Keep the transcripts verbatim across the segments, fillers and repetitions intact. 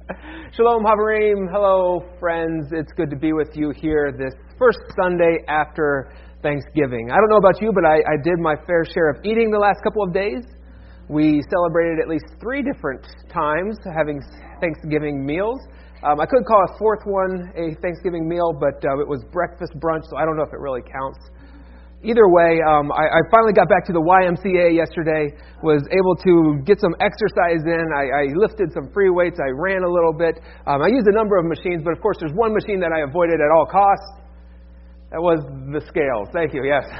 Shalom, Havarim. Hello, friends. It's good to be with you here this first Sunday after Thanksgiving. I don't know about you, but I, I did my fair share of eating the last couple of days. We celebrated at least three different times having Thanksgiving meals. Um, I could call a fourth one a Thanksgiving meal, but uh, it was breakfast brunch, so I don't know if it really counts. Either way, um, I, I finally got back to the Y M C A yesterday, was able to get some exercise in. I, I lifted some free weights. I ran a little bit. Um, I used a number of machines, but of course there's one machine that I avoided at all costs. That was the scales. Thank you, yes.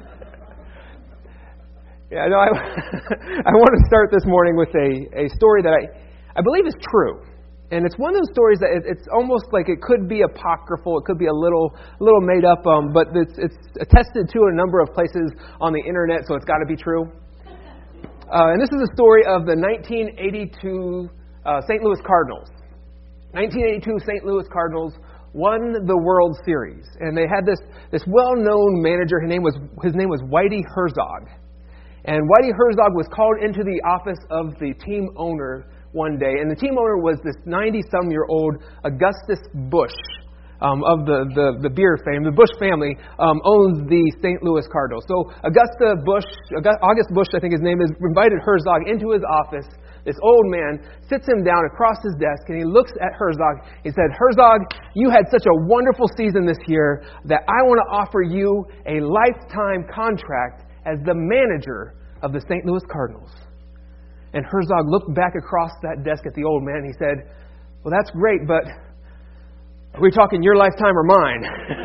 Yeah, no, I, I want to start this morning with a, a story that I, I believe is true. And it's one of those stories that it, it's almost like it could be apocryphal, it could be a little a little made up, um, but it's, it's attested to in a number of places on the internet, so it's got to be true. Uh, and this is a story of the nineteen eighty-two uh, Saint Louis Cardinals. nineteen eighty-two Saint Louis Cardinals won the World Series, and they had this this well-known manager. His name was his name was Whitey Herzog, and Whitey Herzog was called into the office of the team owner one day, and the team owner was this ninety-some-year-old Augustus Busch um, of the, the, the beer fame. The Busch family um, owns the Saint Louis Cardinals. So Augusta Busch, August Busch, I think his name is, invited Herzog into his office. This old man sits him down across his desk, and he looks at Herzog. He said, "Herzog, you had such a wonderful season this year that I want to offer you a lifetime contract as the manager of the Saint Louis Cardinals." And Herzog looked back across that desk at the old man. And he said, "Well, that's great, but are we talking your lifetime or mine?"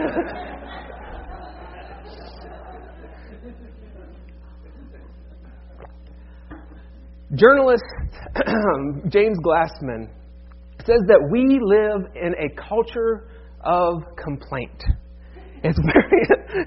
Journalist James Glassman says that we live in a culture of complaint. It's very...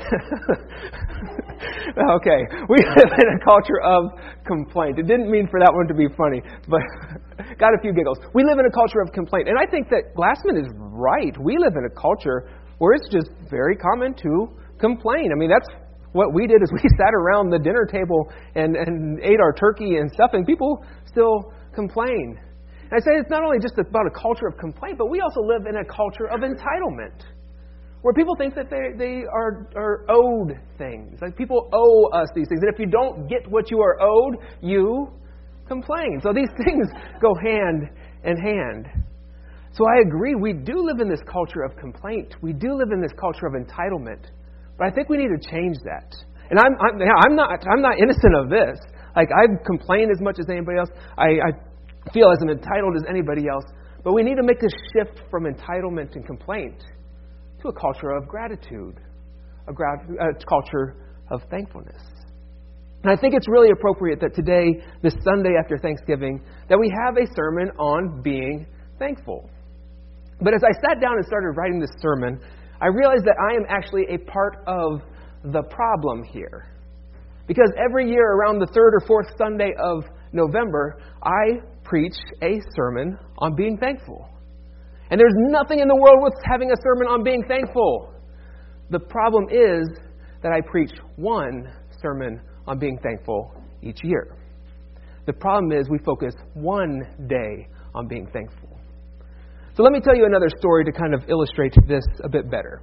okay, we live in a culture of complaint. It didn't mean for that one to be funny, but got a few giggles. We live in a culture of complaint. And I think that Glassman is right. We live in a culture where it's just very common to complain. I mean, that's what we did is we sat around the dinner table and, and ate our turkey and stuff, and people still complain. And I say it's not only just about a culture of complaint, but we also live in a culture of entitlement, where people think that they, they are, are owed things. Like people owe us these things. And if you don't get what you are owed, you complain. So these things go hand in hand. So I agree, we do live in this culture of complaint. We do live in this culture of entitlement. But I think we need to change that. And I'm, I'm, I'm, not, I'm not innocent of this. Like I complain as much as anybody else. I, I feel as entitled as anybody else. But we need to make this shift from entitlement and complaint to a culture of gratitude, a, gra- a culture of thankfulness. And I think it's really appropriate that today, this Sunday after Thanksgiving, that we have a sermon on being thankful. But as I sat down and started writing this sermon, I realized that I am actually a part of the problem here. Because every year around the third or fourth Sunday of November, I preach a sermon on being thankful. And there's nothing in the world with having a sermon on being thankful. The problem is that I preach one sermon on being thankful each year. The problem is we focus one day on being thankful. So let me tell you another story to kind of illustrate this a bit better.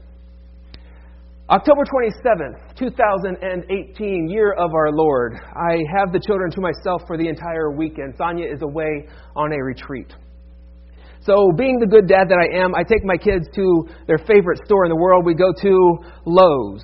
October twenty-seventh, two thousand eighteen, year of our Lord. I have the children to myself for the entire weekend. Sonia is away on a retreat. So being the good dad that I am, I take my kids to their favorite store in the world. We go to Lowe's.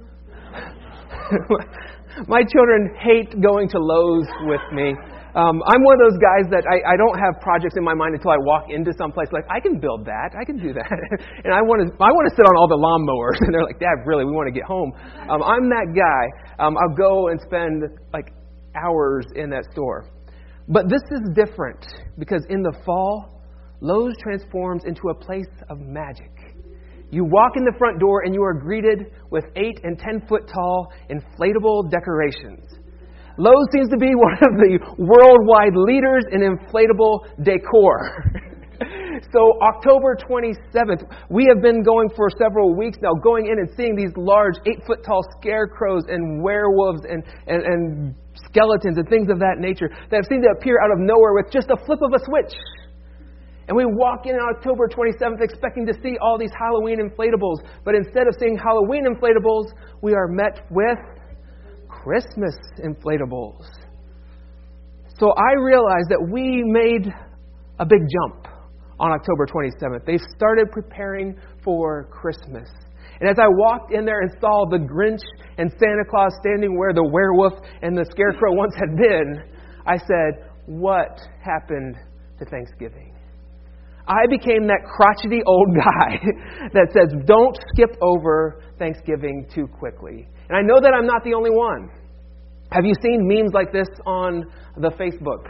My children hate going to Lowe's with me. Um, I'm one of those guys that I, I don't have projects in my mind until I walk into some place like, I can build that, I can do that. And I want to I want to sit on all the lawnmowers. And they're like, Dad, really, we want to get home. Um, I'm that guy. Um, I'll go and spend like hours in that store. But this is different because in the fall, Lowe's transforms into a place of magic. You walk in the front door and you are greeted with eight and ten foot tall inflatable decorations. Lowe's seems to be one of the worldwide leaders in inflatable decor. So October twenty-seventh, we have been going for several weeks now, going in and seeing these large eight foot tall scarecrows and werewolves and, and, and skeletons and things of that nature that seem to appear out of nowhere with just a flip of a switch. And we walk in on October twenty-seventh expecting to see all these Halloween inflatables. But instead of seeing Halloween inflatables, we are met with Christmas inflatables. So I realized that we made a big jump on October twenty-seventh. They started preparing for Christmas. And as I walked in there and saw the Grinch and Santa Claus standing where the werewolf and the scarecrow once had been, I said, what happened to Thanksgiving? I became that crotchety old guy that says, don't skip over Thanksgiving too quickly. And I know that I'm not the only one. Have you seen memes like this on the Facebook?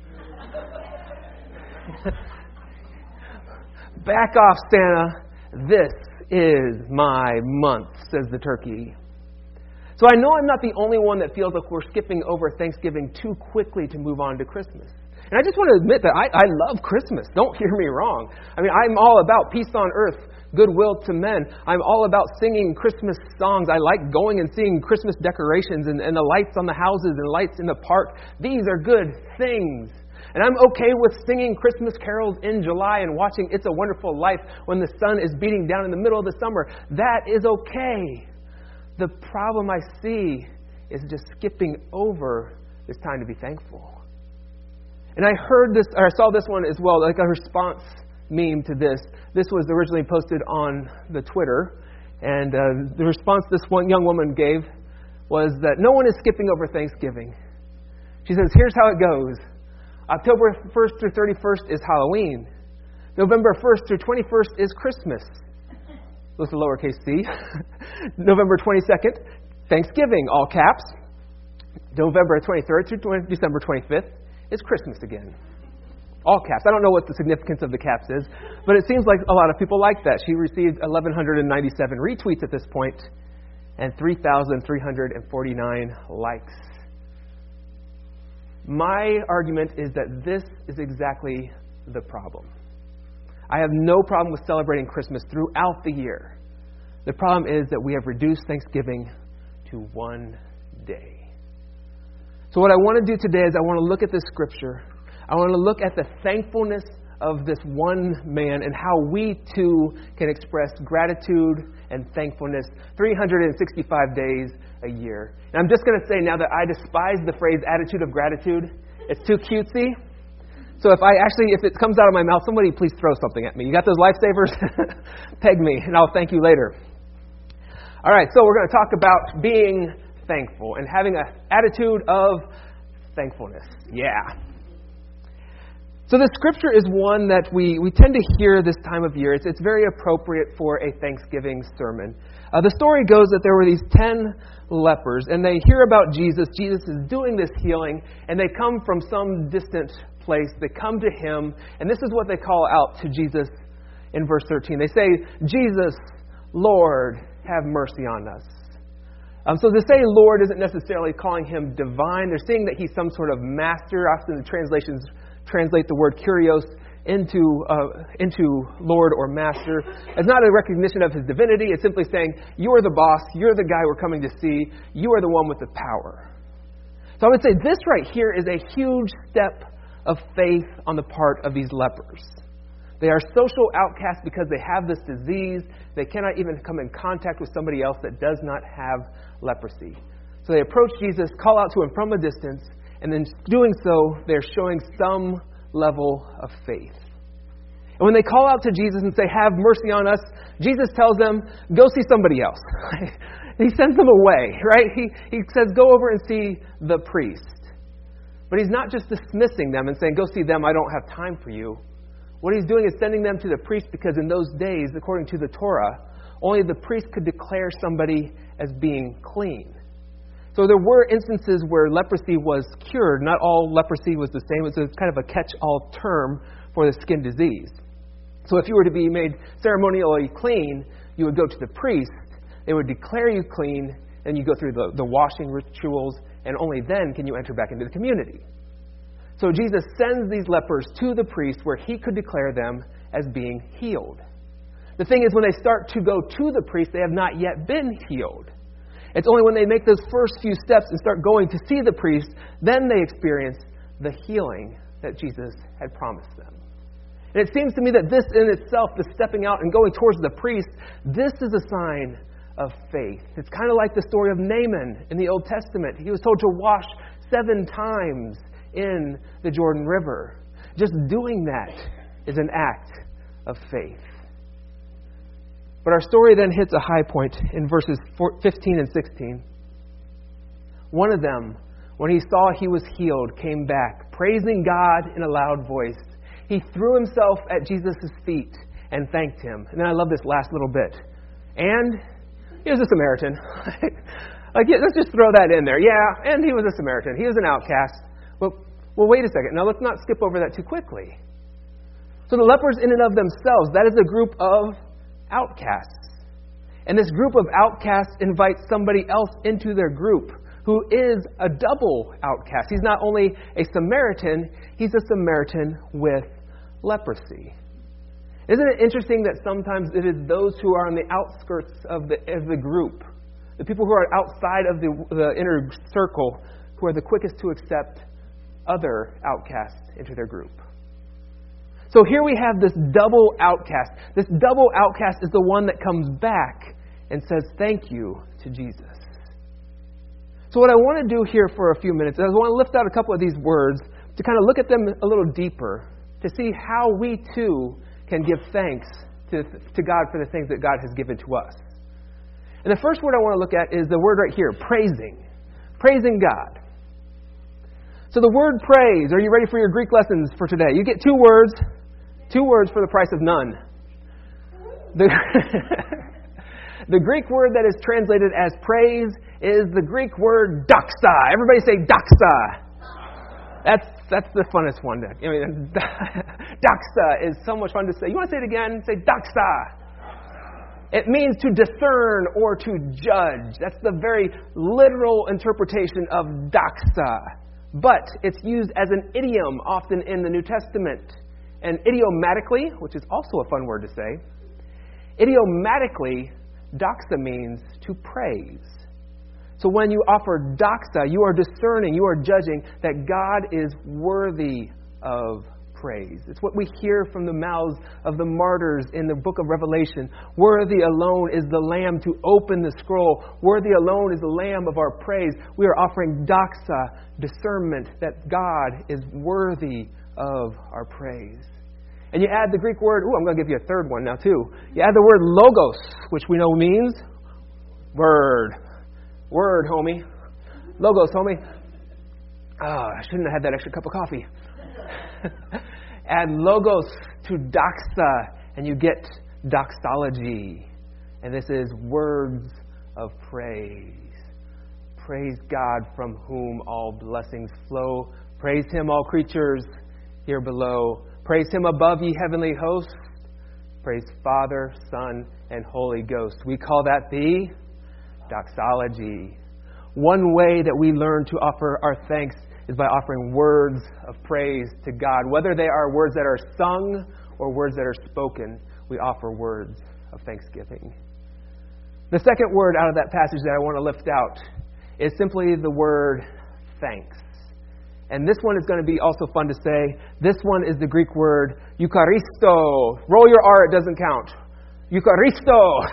Back off, Santa. This is my month, says the turkey. So I know I'm not the only one that feels like we're skipping over Thanksgiving too quickly to move on to Christmas. And I just want to admit that I, I love Christmas. Don't hear me wrong. I mean, I'm all about peace on earth, goodwill to men. I'm all about singing Christmas songs. I like going and seeing Christmas decorations and, and the lights on the houses and lights in the park. These are good things. And I'm okay with singing Christmas carols in July and watching It's a Wonderful Life when the sun is beating down in the middle of the summer. That is okay. The problem I see is just skipping over this time to be thankful. And I heard this, or I saw this one as well, like a response meme to this. This was originally posted on the Twitter. And uh, the response this one young woman gave was that no one is skipping over Thanksgiving. She says, here's how it goes. October first through thirty-first is Halloween. November first through twenty-first is Christmas. With the lowercase c. November twenty-second, Thanksgiving, all caps. November twenty-third through December twenty-fifth is Christmas again. All caps. I don't know what the significance of the caps is, but it seems like a lot of people like that. She received eleven ninety-seven retweets at this point and three thousand three hundred forty-nine likes. My argument is that this is exactly the problem. I have no problem with celebrating Christmas throughout the year. The problem is that we have reduced Thanksgiving to one day. So what I want to do today is I want to look at this scripture. I want to look at the thankfulness of this one man and how we too can express gratitude and thankfulness three hundred sixty-five days a year. And I'm just going to say now that I despise the phrase attitude of gratitude. It's too cutesy. So if I actually, if it comes out of my mouth, somebody please throw something at me. You got those lifesavers? Peg me and I'll thank you later. All right, so we're going to talk about being thankful and having an attitude of thankfulness. Yeah. So the scripture is one that we, we tend to hear this time of year. It's, it's very appropriate for a Thanksgiving sermon. Uh, the story goes that there were these ten lepers, and they hear about Jesus. Jesus is doing this healing, and they come from some distant place. They come to him, and this is what they call out to Jesus in verse thirteen. They say, Jesus, Lord, have mercy on us. Um, so to say Lord isn't necessarily calling him divine. They're saying that he's some sort of master. Often the translations translate the word kurios into uh, into Lord or master. It's not a recognition of his divinity. It's simply saying, you're the boss. You're the guy we're coming to see. You are the one with the power. So I would say this right here is a huge step of faith on the part of these lepers. They are social outcasts because they have this disease. They cannot even come in contact with somebody else that does not have leprosy. So they approach Jesus, call out to him from a distance, and in doing so, they're showing some level of faith. And when they call out to Jesus and say, have mercy on us, Jesus tells them, go see somebody else. He sends them away, right? He, he says, go over and see the priest. But he's not just dismissing them and saying, go see them, I don't have time for you. What he's doing is sending them to the priest because in those days, according to the Torah, only the priest could declare somebody as being clean. So there were instances where leprosy was cured. Not all leprosy was the same. It was kind of a catch-all term for the skin disease. So if you were to be made ceremonially clean, you would go to the priest. They would declare you clean, and you go through the, the washing rituals, and only then can you enter back into the community. So Jesus sends these lepers to the priest where he could declare them as being healed. The thing is, when they start to go to the priest, they have not yet been healed. It's only when they make those first few steps and start going to see the priest, then they experience the healing that Jesus had promised them. And it seems to me that this in itself, the stepping out and going towards the priest, this is a sign of faith. It's kind of like the story of Naaman in the Old Testament. He was told to wash seven times in the Jordan River. Just doing that is an act of faith. But our story then hits a high point in verses fifteen and sixteen. One of them, when he saw he was healed, came back, praising God in a loud voice. He threw himself at Jesus' feet and thanked him. And then I love this last little bit. And he was a Samaritan. Like, yeah, let's just throw that in there. Yeah, and he was a Samaritan. He was an outcast. Well, well, wait a second. Now, let's not skip over that too quickly. So the lepers in and of themselves, that is a group of outcasts. And this group of outcasts invites somebody else into their group who is a double outcast. He's not only a Samaritan, he's a Samaritan with leprosy. Isn't it interesting that sometimes it is those who are on the outskirts of the, of the group, the people who are outside of the, the inner circle, who are the quickest to accept other outcasts into their group? So here we have this double outcast. This double outcast is the one that comes back and says thank you to Jesus. So what I want to do here for a few minutes is I want to lift out a couple of these words to kind of look at them a little deeper, to see how we too can give thanks to, to God for the things that God has given to us. And the first word I want to look at is the word right here, praising. Praising God. So the word praise, are you ready for your Greek lessons for today? You get two words, two words for the price of none. The, the Greek word that is translated as praise is the Greek word doxa. Everybody say doxa. That's that's the funnest one. To, I mean, doxa is so much fun to say. You want to say it again? Say doxa. It means to discern or to judge. That's the very literal interpretation of doxa. But it's used as an idiom often in the New Testament. And idiomatically, which is also a fun word to say, idiomatically, doxa means to praise. So when you offer doxa, you are discerning, you are judging that God is worthy of praise. It's what we hear from the mouths of the martyrs in the book of Revelation. Worthy alone is the Lamb to open the scroll. Worthy alone is the Lamb of our praise. We are offering doxa, discernment that God is worthy of our praise. And you add the Greek word, ooh, I'm going to give you a third one now too. You add the word logos, which we know means word. Word, homie. Logos, homie. Oh, I shouldn't have had that extra cup of coffee. Add logos to doxa, and you get doxology. And this is words of praise. Praise God from whom all blessings flow. Praise Him, all creatures here below. Praise Him above, ye heavenly hosts. Praise Father, Son, and Holy Ghost. We call that the doxology. One way that we learn to offer our thanks is by offering words of praise to God. Whether they are words that are sung or words that are spoken, we offer words of thanksgiving. The second word out of that passage that I want to lift out is simply the word thanks. And this one is going to be also fun to say. This one is the Greek word Eucharisto. Roll your R, it doesn't count. Eucharisto.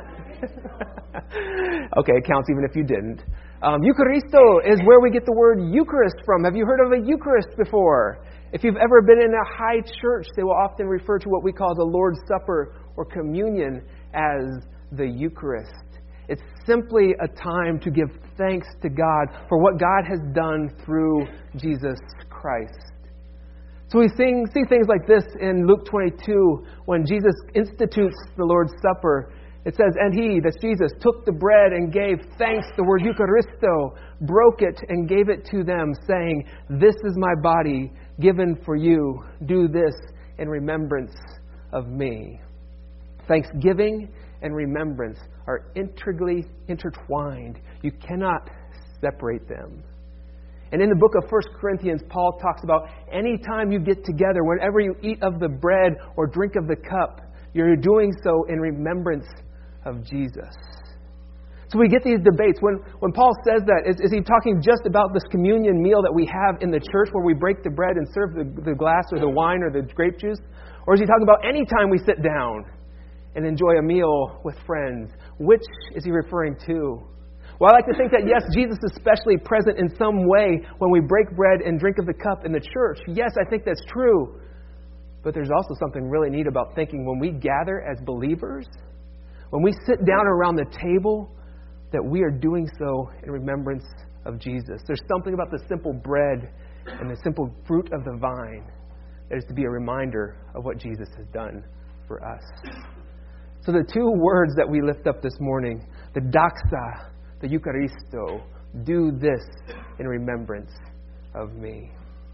Okay, it counts even if you didn't. Um, Eucharisto is where we get the word Eucharist from. Have you heard of a Eucharist before? If you've ever been in a high church, they will often refer to what we call the Lord's Supper or communion as the Eucharist. It's simply a time to give thanks to God for what God has done through Jesus Christ. So we sing, see things like this in Luke twenty-two when Jesus institutes the Lord's Supper. It says, and he, that's Jesus, took the bread and gave thanks, the word Eucharisto, broke it and gave it to them, saying, this is my body given for you. Do this in remembrance of me. Thanksgiving and remembrance are integrally intertwined. You cannot separate them. And in the book of First Corinthians, Paul talks about any time you get together, whenever you eat of the bread or drink of the cup, you're doing so in remembrance of Jesus. So we get these debates. When when Paul says that, is, is he talking just about this communion meal that we have in the church where we break the bread and serve the, the glass or the wine or the grape juice? Or is he talking about any time we sit down and enjoy a meal with friends? Which is he referring to? Well, I like to think that, yes, Jesus is especially present in some way when we break bread and drink of the cup in the church. Yes, I think that's true. But there's also something really neat about thinking when we gather as believers, when we sit down around the table, that we are doing so in remembrance of Jesus. There's something about the simple bread and the simple fruit of the vine that is to be a reminder of what Jesus has done for us. So the two words that we lift up this morning, the doxa, the Eucharisto, do this in remembrance of me.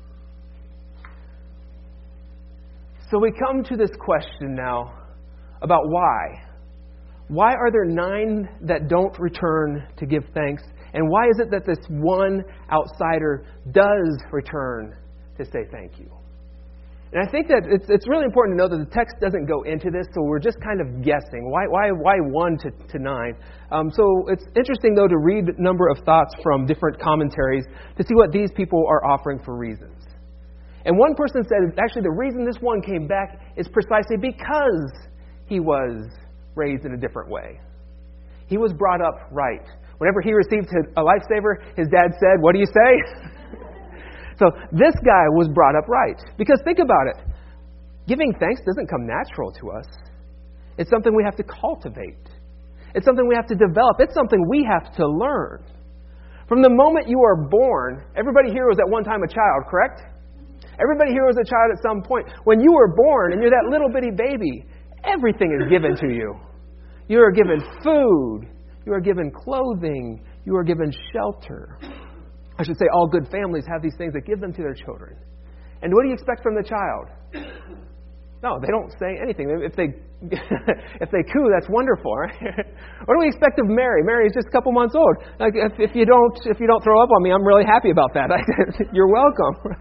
So we come to this question now about why. Why are there nine that don't return to give thanks? And why is it that this one outsider does return to say thank you? And I think that it's it's really important to know that the text doesn't go into this, so we're just kind of guessing. Why why why one to, to nine? Um, so it's interesting, though, to read a number of thoughts from different commentaries to see what these people are offering for reasons. And one person said, actually, the reason this one came back is precisely because he was raised in a different way. He was brought up right. Whenever he received a lifesaver, his dad said, "What do you say?" So this guy was brought up right. Because think about it. Giving thanks doesn't come natural to us. It's something we have to cultivate. It's something we have to develop. It's something we have to learn. From the moment you are born, everybody here was at one time a child, correct? Everybody here was a child at some point. When you were born and you're that little bitty baby, everything is given to you. You are given food. You are given clothing. You are given shelter. I should say all good families have these things that give them to their children. And what do you expect from the child? No, they don't say anything. If they if they coo, that's wonderful, right? What do we expect of Mary? Mary is just a couple months old. Like if, if you don't if you don't throw up on me, I'm really happy about that. You're welcome.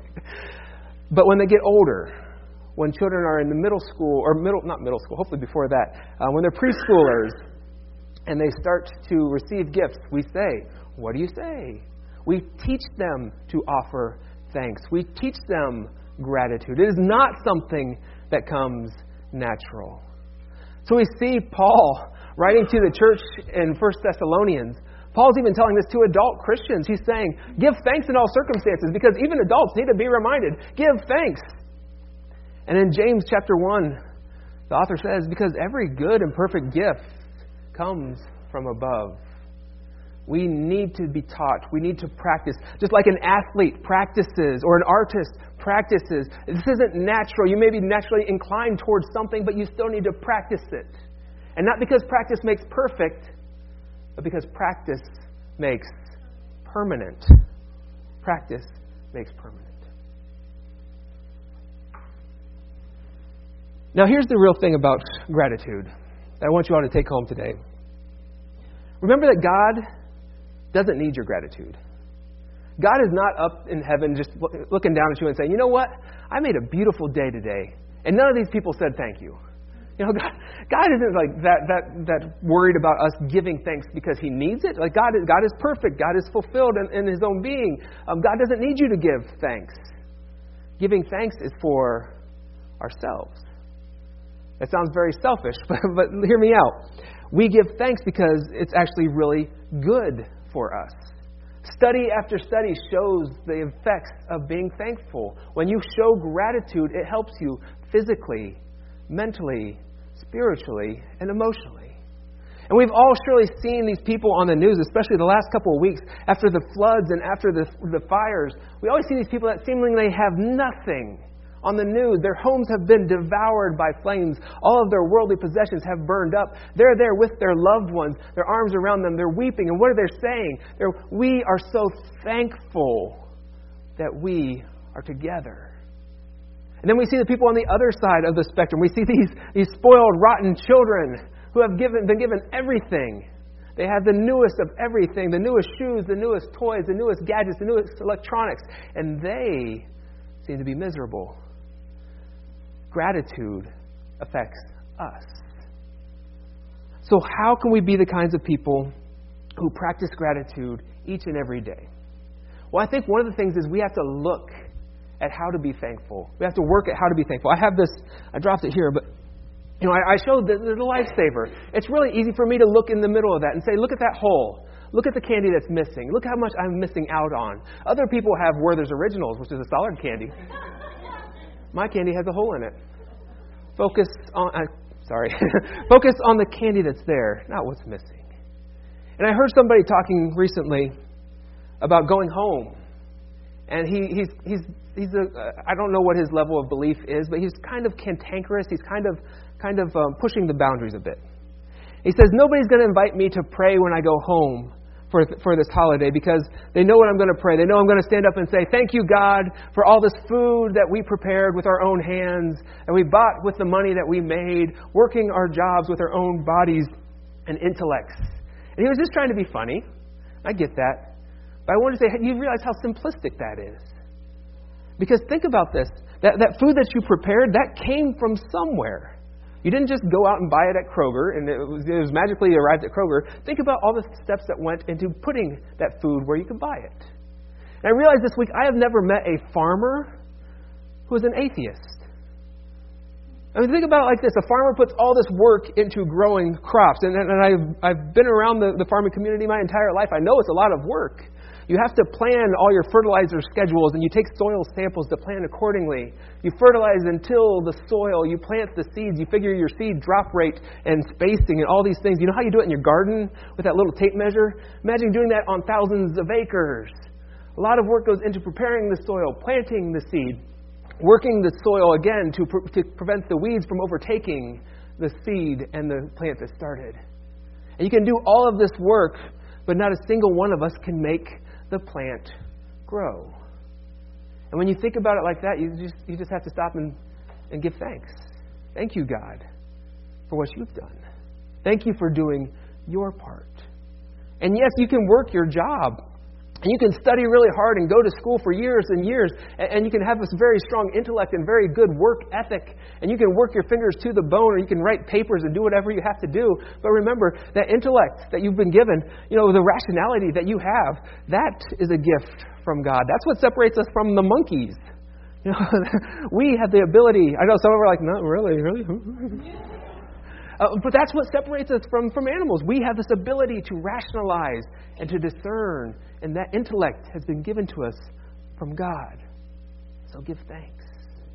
But when they get older, when children are in the middle school or middle not middle school, hopefully before that, uh, when they're preschoolers and they start to receive gifts, we say, "What do you say?" We teach them to offer thanks. We teach them gratitude. It is not something that comes natural. So we see Paul writing to the church in First Thessalonians. Paul's even telling this to adult Christians. He's saying, give thanks in all circumstances, because even adults need to be reminded, give thanks. And in James chapter one, the author says, because every good and perfect gift comes from above. We need to be taught. We need to practice. Just like an athlete practices or an artist practices. This isn't natural. You may be naturally inclined towards something, but you still need to practice it. And not because practice makes perfect, but because practice makes permanent. Practice makes permanent. Now here's the real thing about gratitude that I want you all to take home today. Remember that God doesn't need your gratitude. God is not up in heaven just looking down at you and saying, you know what? I made a beautiful day today, and none of these people said thank you. You know, God, God isn't like that that that worried about us giving thanks because He needs it. Like God is God is perfect. God is fulfilled in, in His own being. Um, God doesn't need you to give thanks. Giving thanks is for ourselves. That sounds very selfish, but, but hear me out. We give thanks because it's actually really good for us. Study after study shows the effects of being thankful. When you show gratitude, it helps you physically, mentally, spiritually, and emotionally. And we've all surely seen these people on the news, especially the last couple of weeks, after the floods and after the, the fires. We always see these people that seemingly have nothing on the news. Their homes have been devoured by flames. All of their worldly possessions have burned up. They're there with their loved ones, their arms around them. They're weeping. And what are they saying? They're, we are so thankful that we are together. And then we see the people on the other side of the spectrum. We see these, these spoiled, rotten children who have given, been given everything. They have the newest of everything, the newest shoes, the newest toys, the newest gadgets, the newest electronics. And they seem to be miserable. Gratitude affects us. So how can we be the kinds of people who practice gratitude each and every day? Well, I think one of the things is we have to look at how to be thankful. We have to work at how to be thankful. I have this, I dropped it here, but you know, I, I showed the, the lifesaver. It's really easy for me to look in the middle of that and say, look at that hole. Look at the candy that's missing. Look how much I'm missing out on. Other people have Werther's Originals, which is a solid candy. My candy has a hole in it. Focus on, uh, sorry, focus on the candy that's there, not what's missing. And I heard somebody talking recently about going home. And he, he's, he's, he's a, uh, I don't know what his level of belief is, but he's kind of cantankerous. He's kind of, kind of um, pushing the boundaries a bit. He says, nobody's going to invite me to pray when I go home for, for this holiday because they know what I'm going to pray. They know I'm going to stand up and say, thank you, God, for all this food that we prepared with our own hands and we bought with the money that we made, working our jobs with our own bodies and intellects. And he was just trying to be funny. I get that. But I want to say, you realize how simplistic that is. Because think about this. That, that food that you prepared, that came from somewhere. You didn't just go out and buy it at Kroger, and it was, it was magically arrived at Kroger. Think about all the steps that went into putting that food where you could buy it. And I realized this week, I have never met a farmer who is an atheist. I mean, think about it like this. A farmer puts all this work into growing crops. And, and I've, I've been around the, the farming community my entire life. I know it's a lot of work. You have to plan all your fertilizer schedules, and you take soil samples to plan accordingly. You fertilize and till the soil. You plant the seeds. You figure your seed drop rate and spacing and all these things. You know how you do it in your garden with that little tape measure? Imagine doing that on thousands of acres. A lot of work goes into preparing the soil, planting the seed, working the soil again to, pre- to prevent the weeds from overtaking the seed and the plant that started. And you can do all of this work, but not a single one of us can make the plant grow. And when you think about it like that, you just you just have to stop and, and give thanks. Thank you, God, for what you've done. Thank you for doing your part. And yes, you can work your job. And you can study really hard and go to school for years and years. And you can have this very strong intellect and very good work ethic. And you can work your fingers to the bone, or you can write papers and do whatever you have to do. But remember, that intellect that you've been given, you know, the rationality that you have, that is a gift from God. That's what separates us from the monkeys. You know, we have the ability. I know some of are like, not really, really. Uh, but that's what separates us from, from animals. We have this ability to rationalize and to discern, and that intellect has been given to us from God. So give thanks.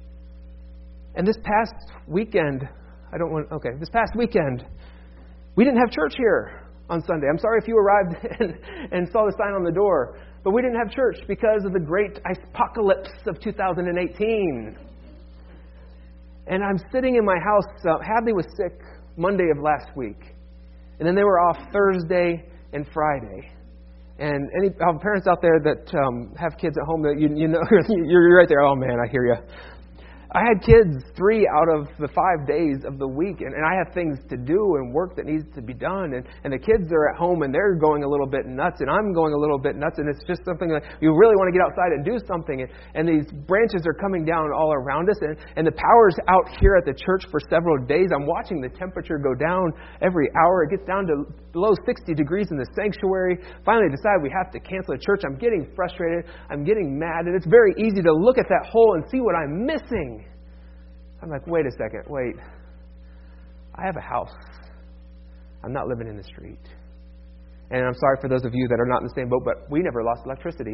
And this past weekend, I don't want, okay, this past weekend, we didn't have church here on Sunday. I'm sorry if you arrived and, and saw the sign on the door, but we didn't have church because of the great apocalypse of two thousand eighteen. And I'm sitting in my house. Uh, Hadley was sick Monday of last week. And then they were off Thursday and Friday. And any uh, parents out there that um, have kids at home, that you, you know, you're right there. Oh, man, I hear you. I had kids three out of the five days of the week, and, and I have things to do and work that needs to be done. And, and the kids are at home, and they're going a little bit nuts, and I'm going a little bit nuts, and it's just something that you really want to get outside and do something. And, and these branches are coming down all around us, and, and the power's out here at the church for several days. I'm watching the temperature go down every hour. It gets down to below sixty degrees in the sanctuary. Finally decide we have to cancel the church. I'm getting frustrated. I'm getting mad, and it's very easy to look at that hole and see what I'm missing. I'm like, wait a second, wait. I have a house. I'm not living in the street. And I'm sorry for those of you that are not in the same boat, but we never lost electricity.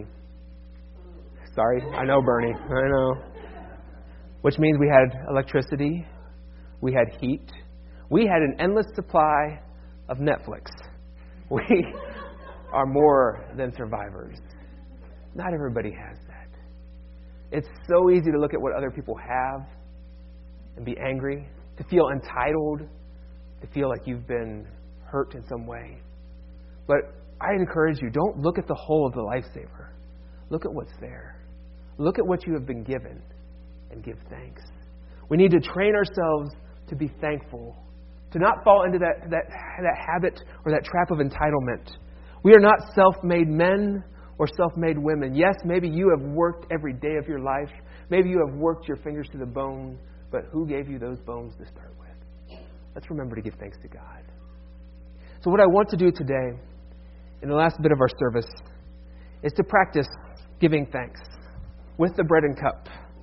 Sorry, I know, Bernie. I know. Which means we had electricity. We had heat. We had an endless supply of Netflix. We are more than survivors. Not everybody has that. It's so easy to look at what other people have and be angry, to feel entitled, to feel like you've been hurt in some way. But I encourage you, don't look at the whole of the lifesaver. Look at what's there. Look at what you have been given and give thanks. We need to train ourselves to be thankful, to not fall into that, that, that habit or that trap of entitlement. We are not self-made men or self-made women. Yes, maybe you have worked every day of your life. Maybe you have worked your fingers to the bone. But who gave you those bones to start with? Let's remember to give thanks to God. So what I want to do today, in the last bit of our service, is to practice giving thanks with the bread and cup.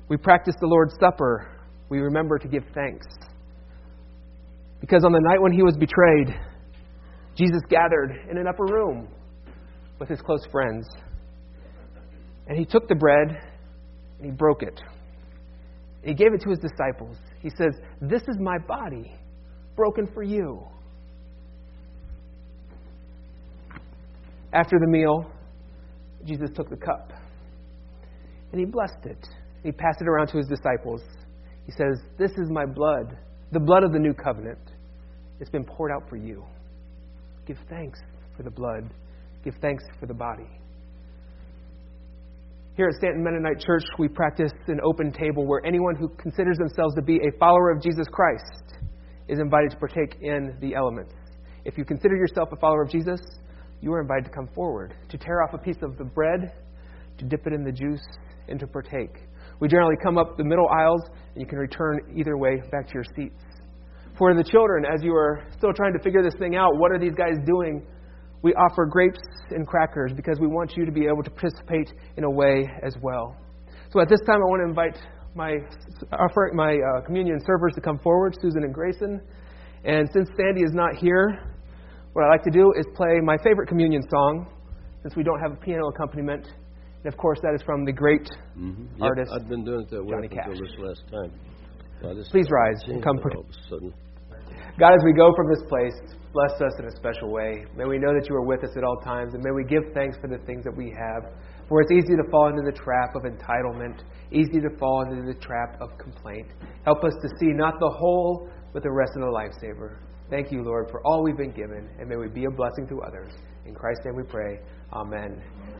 we practice the Lord's Supper. We remember to give thanks. Because on the night when he was betrayed, Jesus gathered in an upper room with his close friends. And he took the bread and he broke it. He gave it to his disciples. He says, "This is my body, broken for you." After the meal, Jesus took the cup and he blessed it. He passed it around to his disciples. He says, "This is my blood, the blood of the new covenant. It's been poured out for you. Give thanks for the blood. Give thanks for the body." Here at Stanton Mennonite Church, we practice an open table where anyone who considers themselves to be a follower of Jesus Christ is invited to partake in the elements. If you consider yourself a follower of Jesus, you are invited to come forward, to tear off a piece of the bread, to dip it in the juice, and to partake. We generally come up the middle aisles, and you can return either way back to your seats. For the children, as you are still trying to figure this thing out, what are these guys doing? We offer grapes and crackers because we want you to be able to participate in a way as well. So at this time, I want to invite my offer, my uh, communion servers to come forward, Susan and Grayson. And since Sandy is not here, what I like to do is play my favorite communion song, since we don't have a piano accompaniment. And of course, that is from the great mm-hmm. artist, yep, I've been doing it that way Johnny Cash. until this last time. Well, this Please rise and come. all of a sudden. God, as we go from this place, bless us in a special way. May we know that you are with us at all times, and may we give thanks for the things that we have. For it's easy to fall into the trap of entitlement, easy to fall into the trap of complaint. Help us to see not the whole, but the rest of the lifesaver. Thank you, Lord, for all we've been given, and may we be a blessing to others. In Christ's name we pray. Amen.